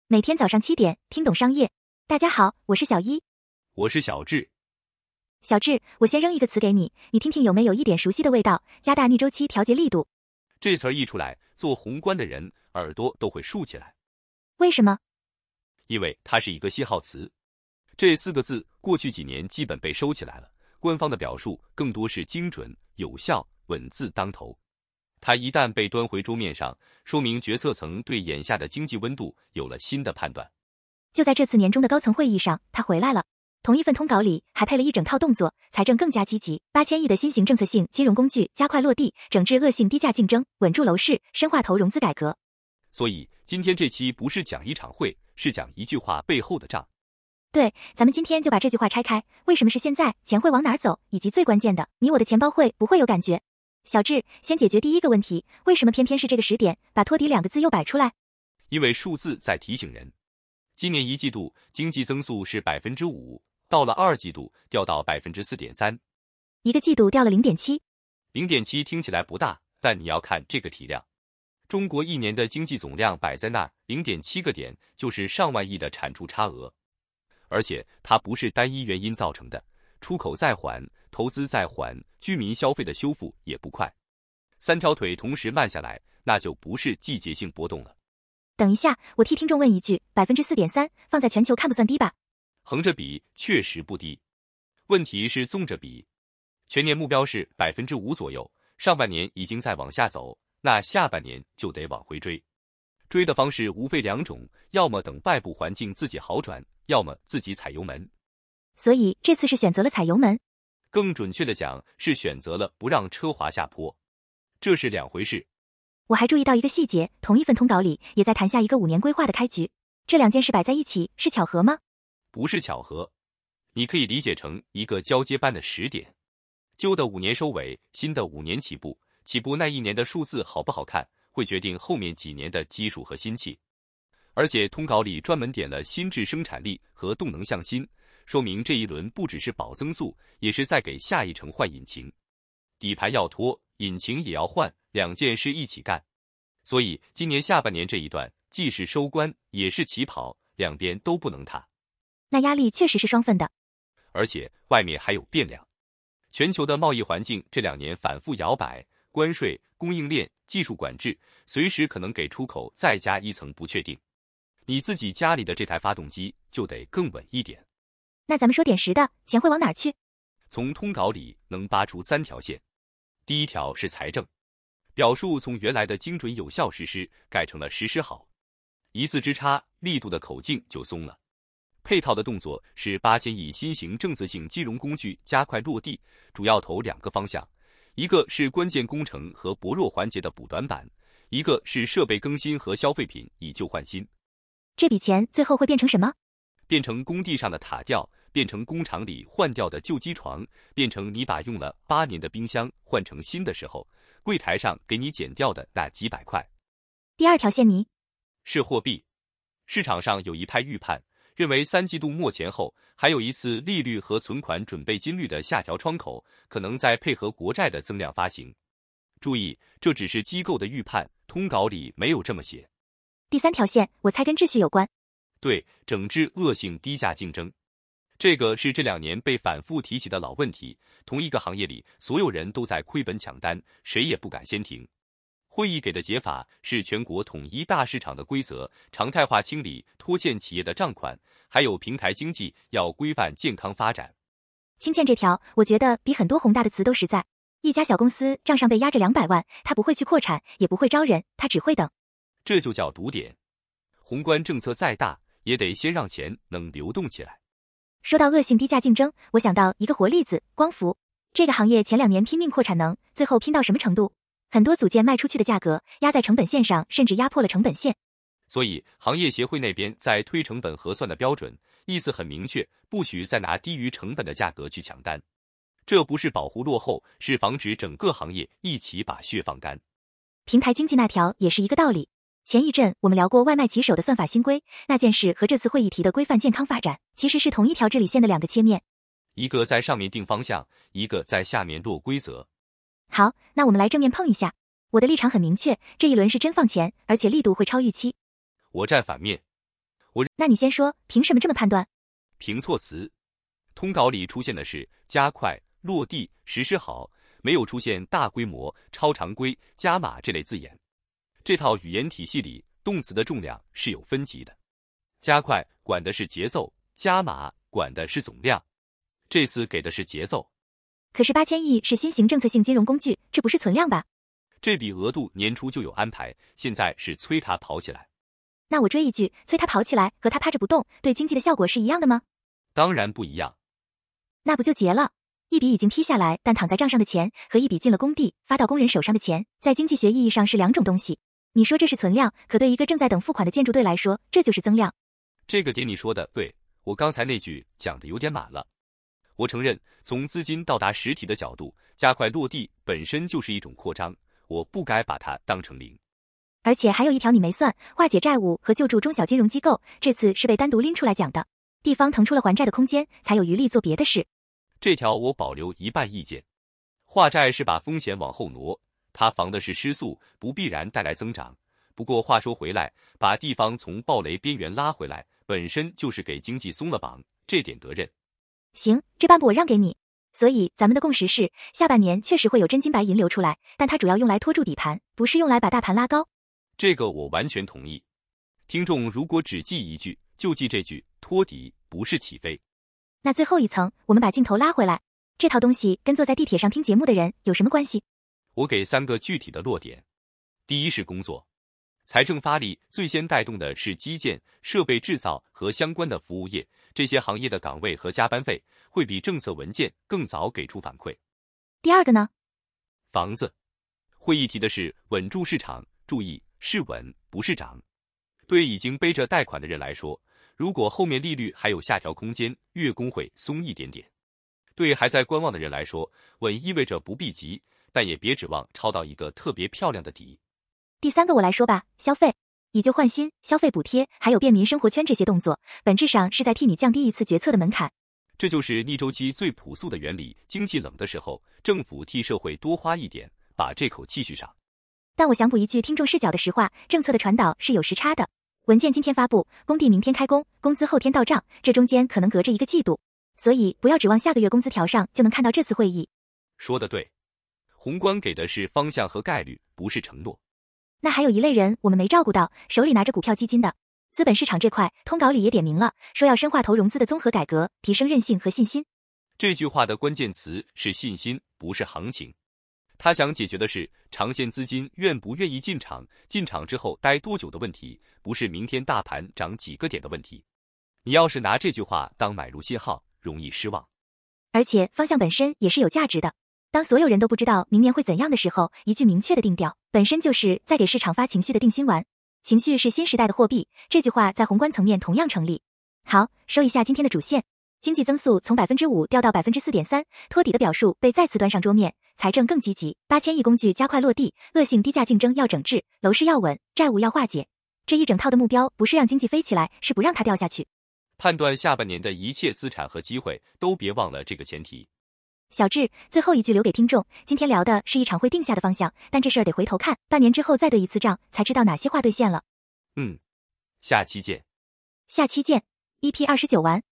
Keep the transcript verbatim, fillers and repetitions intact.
每天早上七点，听懂商业。大家好，我是小一， 我是小智。 小智，我先扔一个词给你，你听听有没有一点熟悉的味道？加大逆周期调节力度。 这词儿一出来，做宏观的人耳朵都会竖起来。 为什么？ 因为它是一个信号词。这四个字过去几年基本被收起来了，官方的表述更多是精准、有效、稳字当头。它一旦被端回桌面上，说明决策层对眼下的经济温度有了新的判断。 就在这次年中的高层会议上，他回来了。同一份通稿里还配了一整套动作，财政更加积极，八千亿的新型政策性金融工具加快落地，整治恶性低价竞争，稳住楼市，深化投融资改革。 所以今天这期不是讲一场会，是讲一句话背后的账。 对，咱们今天就把这句话拆开，为什么是现在，钱会往哪儿走，以及最关键的，你我的钱包会不会有感觉。小智，先解决第一个问题，为什么偏偏是这个时点，把托底两个字又摆出来？ 因为数字在提醒人，今年一季度经济增速是百分之五，到了二季度掉到百分之四点三， 一个季度掉了零点七， 零点七听起来不大，但你要看这个体量。中国一年的经济总量摆在那儿，零点七个点就是上万亿的产出差额，而且它不是单一原因造成的。出口再缓，投资再缓，居民消费的修复也不快，三条腿同时慢下来，那就不是季节性波动了。 等一下，我替听众问一句，百分之四点三放在全球看不算低吧？ 横着比确实不低，问题是纵着比，全年目标是百分之五左右，上半年已经在往下走，那下半年就得往回追。追的方式无非两种，要么等外部环境自己好转，要么自己踩油门。 所以这次是选择了踩油门， 更准确的讲是选择了不让车滑下坡，这是两回事。 我还注意到一个细节，同一份通稿里也在谈下一个五年规划的开局，这两件事摆在一起是巧合吗？ 不是巧合，你可以理解成一个交接般的时点，旧的五年收尾，新的五年起步，起步那一年的数字好不好看，会决定后面几年的基数和心气。而且通稿里专门点了新质生产力和动能向新，说明这一轮不只是保增速，也是在给下一程换引擎。底盘要拖，引擎也要换，两件事一起干。所以今年下半年这一段既是收官也是起跑，两边都不能踏。 那压力确实是双份的， 而且外面还有变量。全球的贸易环境这两年反复摇摆，关税、供应链、技术管制，随时可能给出口再加一层不确定。你自己家里的这台发动机就得更稳一点。 那咱们说点实的，钱会往哪儿去？ 从通稿里能扒出三条线。第一条是财政，表述从原来的精准有效实施改成了实施好，一字之差，力度的口径就松了。配套的动作是八千亿新型政策性金融工具加快落地，主要投两个方向，一个是关键工程和薄弱环节的补短板，一个是设备更新和消费品以旧换新。 这笔钱最后会变成什么？ 变成工地上的塔吊，变成工厂里换掉的旧机床，变成你把用了八年的冰箱换成新的时候，柜台上给你减掉的那几百块。 第二条线泥是货币，市场上有一派预判，认为三季度末前后还有一次利率和存款准备金率的下调窗口，可能再配合国债的增量发行。注意，这只是机构的预判，通稿里没有这么写。 第三条线，我猜跟秩序有关。 对，整治恶性低价竞争，这个是这两年被反复提起的老问题。同一个行业里，所有人都在亏本抢单，谁也不敢先停。会议给的解法是全国统一大市场的规则，常态化清理拖欠企业的账款，还有平台经济要规范健康发展。 清欠这条，我觉得比很多宏大的词都实在。一家小公司账上被压着两百万，他不会去扩产，也不会招人，他只会等。 这就叫堵点。宏观政策再大，也得先让钱能流动起来。 说到恶性低价竞争，我想到一个活例子，光伏。这个行业前两年拼命扩产能，最后拼到什么程度？很多组件卖出去的价格压在成本线上，甚至压破了成本线。 所以行业协会那边在推成本核算的标准，意思很明确，不许再拿低于成本的价格去抢单。这不是保护落后，是防止整个行业一起把血放干。 平台经济那条也是一个道理。前一阵我们聊过外卖骑手的算法新规，那件事和这次会议提的规范健康发展，其实是同一条治理线的两个切面， 一个在上面定方向，一个在下面落规则。 好，那我们来正面碰一下。我的立场很明确，这一轮是真放钱，而且力度会超预期。 我站反面， 我那你先说，凭什么这么判断？ 评错词，通稿里出现的是加快、落地、实施好，没有出现大规模、超常规、加码这类字眼。这套语言体系里，动词的重量是有分级的，加快管的是节奏，加码管的是总量。这次给的是节奏。 可是八千亿是新型政策性金融工具，这不是存量吧？ 这笔额度年初就有安排，现在是催它跑起来。 那我追一句，催它跑起来和它趴着不动，对经济的效果是一样的吗？ 当然不一样。 那不就结了？一笔已经批下来但躺在账上的钱，和一笔进了工地发到工人手上的钱，在经济学意义上是两种东西。你说这是存量，可对一个正在等付款的建筑队来说，这就是增量。 这个点你说的对，我刚才那句讲的有点满了。我承认，从资金到达实体的角度，加快落地本身就是一种扩张，我不该把它当成零。 而且还有一条你没算，化解债务和救助中小金融机构，这次是被单独拎出来讲的。地方腾出了还债的空间，才有余力做别的事。 这条我保留一半意见。化债是把风险往后挪，它防的是失速，不必然带来增长。不过话说回来，把地方从暴雷边缘拉回来，本身就是给经济松了绑，这点得认。 行，这半步我让给你。所以咱们的共识是，下半年确实会有真金白银流出来，但它主要用来拖住底盘，不是用来把大盘拉高。 这个我完全同意。听众如果只记一句，就记这句，托底不是起飞。 那最后一层，我们把镜头拉回来，这套东西跟坐在地铁上听节目的人有什么关系？ 我给三个具体的落点。第一是工作，财政发力最先带动的是基建、设备制造和相关的服务业，这些行业的岗位和加班费会比政策文件更早给出反馈。 第二个呢？ 房子，会议提的是稳住市场，注意是稳不是涨。对已经背着贷款的人来说，如果后面利率还有下调空间，月供会松一点点。对还在观望的人来说，稳意味着不必急，但也别指望抄到一个特别漂亮的底。 第三个我来说吧，消费。以旧换新、消费补贴，还有便民生活圈这些动作，本质上是在替你降低一次决策的门槛。 这就是逆周期最朴素的原理，经济冷的时候，政府替社会多花一点，把这口气续上。 但我想补一句听众视角的实话，政策的传导是有时差的。文件今天发布，工地明天开工，工资后天到账，这中间可能隔着一个季度，所以不要指望下个月工资条上就能看到这次会议。 说得对，宏观给的是方向和概率，不是承诺。 那还有一类人我们没照顾到，手里拿着股票基金的。资本市场这块，通稿里也点明了，说要深化投融资的综合改革，提升韧性和信心。 这句话的关键词是信心，不是行情。他想解决的是长线资金愿不愿意进场，进场之后待多久的问题，不是明天大盘涨几个点的问题。你要是拿这句话当买入信号，容易失望。 而且方向本身也是有价值的。当所有人都不知道明年会怎样的时候，一句明确的定调，本身就是在给市场发情绪的定心丸。情绪是新时代的货币，这句话在宏观层面同样成立。好，说一下今天的主线。经济增速从 百分之五 掉到 百分之四点三， 托底的表述被再次端上桌面，财政更积极，八千亿工具加快落地，恶性低价竞争要整治，楼市要稳，债务要化解。这一整套的目标不是让经济飞起来，是不让它掉下去。 判断下半年的一切资产和机会，都别忘了这个前提。 小智，最后一句留给听众，今天聊的是一场会定下的方向，但这事儿得回头看，半年之后再对一次账，才知道哪些话兑现了。 嗯，下期见。 下期见 E P 二十九完。